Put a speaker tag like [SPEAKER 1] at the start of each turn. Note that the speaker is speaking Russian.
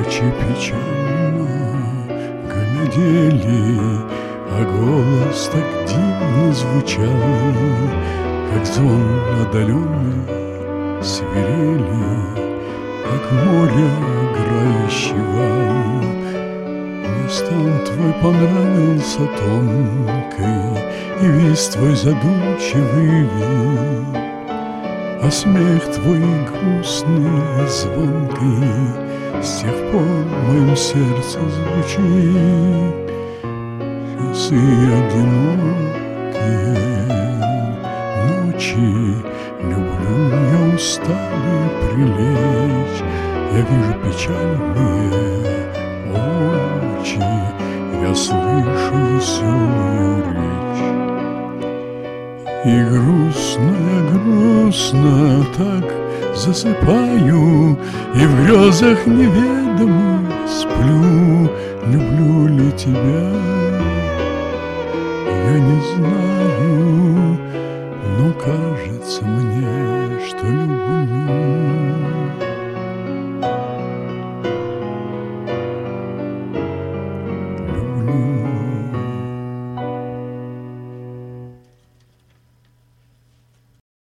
[SPEAKER 1] очи печально глядели, а голос так дивно звучал, как звон отдаленной свирели, как море играющий вал. Мне стан твой понравился тонкий, и весь твой задумчивый вид, а смех твой грустный, звонкий с тех пор в моем сердце звучит. Часы одинокие ночи, люблю я усталый прилечь, я вижу печальные очи, я слышу веселую речь. И грустно я грустно так засыпаю, и в грезах неведомых сплю. Люблю ли тебя? Я не знаю, но кажется мне,